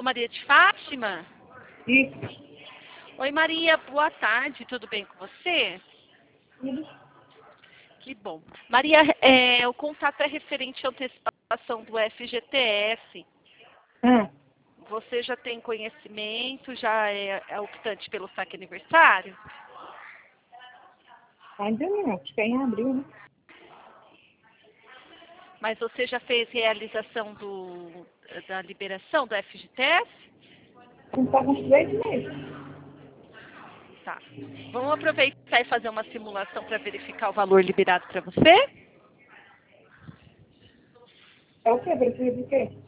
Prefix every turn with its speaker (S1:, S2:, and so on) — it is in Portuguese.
S1: Maria de Fátima?
S2: Isso.
S1: Oi, Maria, boa tarde, tudo bem com você? Que bom. Maria, o contato é referente à antecipação do FGTS. Você já tem conhecimento, já é optante pelo saque aniversário?
S2: Ainda não, acho que é em abril, né?
S1: Mas você já fez realização da liberação do FGTS?
S2: Não tá com uns 3 meses.
S1: Tá. Vamos aproveitar e fazer uma simulação para verificar o valor liberado para você?
S2: É o quê? Precisa de quê?